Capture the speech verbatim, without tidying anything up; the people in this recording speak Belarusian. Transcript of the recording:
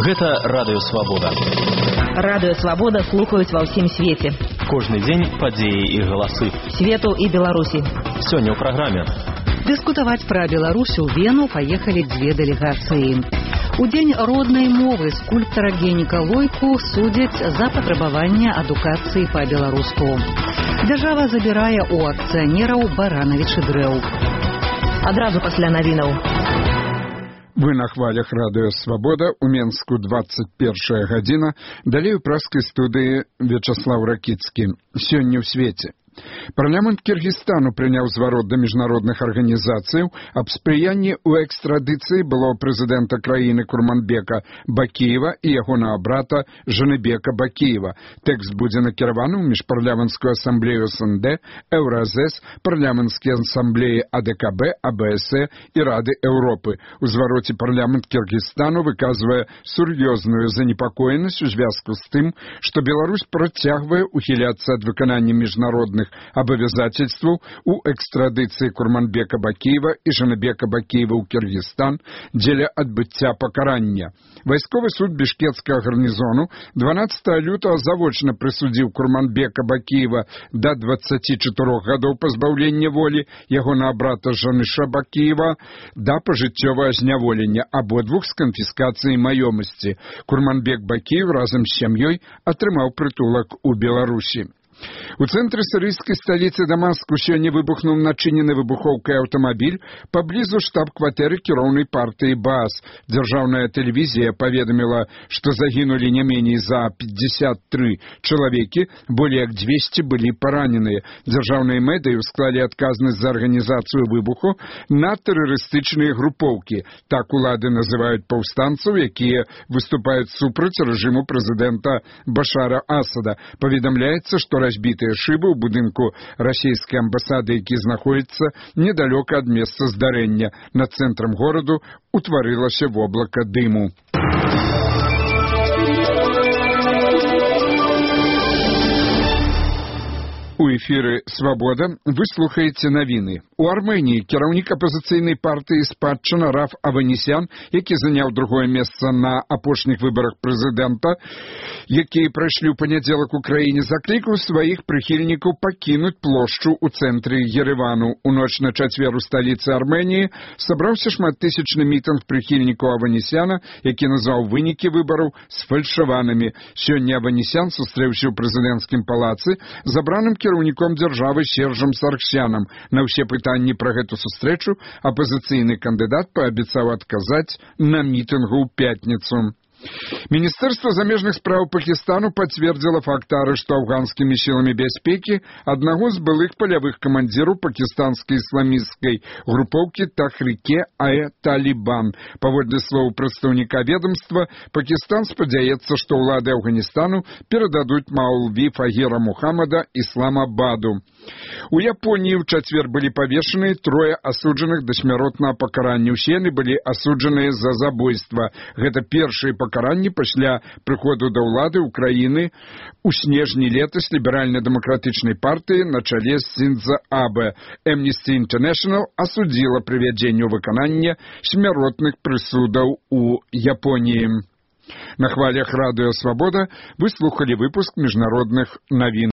Гэта Радыё Свабода. Радыё Свабода слухаюць ва ўсім свеце. Кожны дзень падзеі і галасы. Свету і Беларусі. Сёння ў праграме. Дыскутаваць пра Беларусь у Вену паехалі дзве дэлегацыі. У дзень роднай мовы скульптара Генніка Лойку судзяць за патрабаванне адукацыі па-беларуску. Дзяржава забірае у акцыянераў баранавічы дрэў. Адразу пасля навінаў. Вы на хвалях Радыё Свабода, у Менску двадцать первая гадзіна, далей у праскай студыі Вячаслав Ракіцкі. Сёння ў свеце. Парламент Кіргізстану прыняў зварот да міжнародных арганізацыяў аб спрыянні ў экстрадыцыі былого прэзідэнта краіны Курманбека Бакіева і ягонага брата Жаныбека Бакіева. Тэкст будзе накіраваны ў міжпарламенцкую асамблею СНД, Еўразэс, парламенцкія асамблеі АДКБ, АБСЭ і Рады Еўропы. У звароце парламент Кіргізстану выказвае сур'ёзную занепакоенасць у звязку з тым, што Беларусь працягвае ухіляцца ад выканання міжнародных абавязательстваў у экстрадыцыі Курманбека Бакіева і Жаныбека Бакіева ў Кіргізстан дзеля адбыцця пакарання. Вайсковы суд бішкецкага гарнізону дванаццатага лютага завочна прысудзіў Курманбека Бакіева да дваццаці чатырох гадоў пазбаўлення волі, ягонага брата Жаныша Бакіева да пажыццёвага зняволення, абодвух з канфіскацыяй маёмасці. Курманбек Бакіев разам з сям'ёй атрымаў прытулак у Беларусі. У цэнтры сірыйскай сталіцы Дамаску сёння выбухнуў начынены выбухоўкай аўтамабіль паблізу штаб-кватэры кіроўнай партыі Баас. Дзяржаўная тэлевізія паведаміла, што загінулі не меней за пятьдесят три чалавекі, болей як дзвесце былі параненыя. Дзяржаўныя медыі ўсклалі адказнасць за арганізацыю выбуху на тэрарыстычныя групоўкі. Так улады называюць паўстанцаў, якія выступаюць супраць рэжыму прэзідэнта Башара Асада. Паведамляецца, што разбітыя шыбы ў будынку расійскай амбасады, які знаходзіцца недалёка ад месца здарэння. Над цэнтрам гораду утварылася воблака дыму. У эфіры «Свабода» вы слухаеце навіны. У Арменіі кіраўнік апазіцыйнай партыі «Спадчына» Раф Аванесян, які заняў другое месца на апошніх выбарах прэзідэнта, якія прайшлі ў панядзелак у краіне, заклікаў сваіх прыхільнікаў пакінуць плошчу ў цэнтры Еревану. У ноч на чацвер у сталіцы Арменіі сабраўся шматтысячны мітынг прыхільнікаў Аванесяна, які назваў вынікі выбараў сфальшаванымі. Сёння Аванесян сустрэўся ў прэзідэнцкім палацы з абраным кіраўніком дзяржавы Сержам Сарксянам. На ўсе пытанні пра гэту сустрэчу апазіцыйны кандыдат паабяцаў адказаць на мітынгу ў пятніцу. Міністэрства замежных спраў Пакістану пацвердзіла факт арышту афганскімі сіламі бяспекі аднаго з былых палявых камандзіраў пакістанскай ісламісцкай групоўкі Тахрике-ай-Талибан. Паводле слоў прадстаўніка ведомства, Пакістан спадзяецца, што ўлады Афганістanu перададуць Маулві Фагіра Мухаммада Ісламабаду. У Японіі ў чацвер былі павешаны трое асуджаных да смяротнага пакарання. Усе яны былі асуджаныя за забойства. Гэта першыя пакаранні пасля прыходу да ўлады ўкраіны у снежні летась ліберальна-дэмакратычнай партыі на чале з Сіндза Абэ. Amnesty International асудзіла прывядзенне ў выкананне смяротных прысудаў у Японіі. На хвалях Радыё Свабода вы слухалі выпуск міжнародных навін.